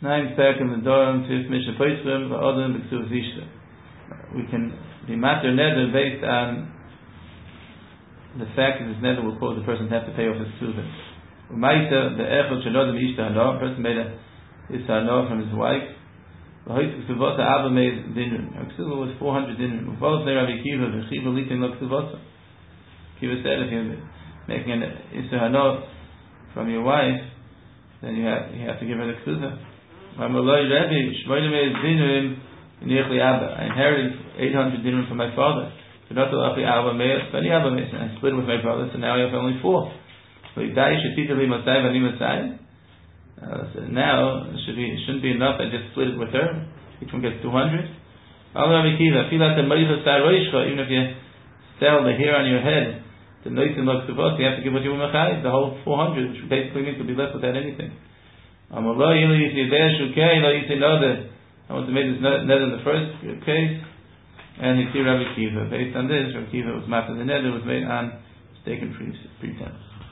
Nine Perk in the Doran to Mishnah Poitzrim, the Odin, the Ksuvas Ishta. We can be matter nether based on the fact that this nether will cause the person to have to pay off his Ksuvas. Umaita, the Echel Shalodim Ishta Hano, a person made a Hano from his wife. The Hoyt Ksuvota Abba made Dinrin. Her Ksuva was 400 Dinrin. Uvos Ne Rabbi Kiva, the Chiva Litin Lo Ksuvota. Kiva said if you're making an Hano from your wife, then you have to give her the Ksuva. I inherited 800 dinner from my father. I split with my brother, so now I have only 4. So now it shouldn't be enough. I just split it with her. Each one gets 200. Even if you sell the hair on your head, you have to give what you were mechayiv, the whole 400, which basically means to be left without anything. I want to make this nether in the first case, and you see Rabbi Kiva. Based on this, Rabbi Kiva was mapped the nether was made on mistaken pretense.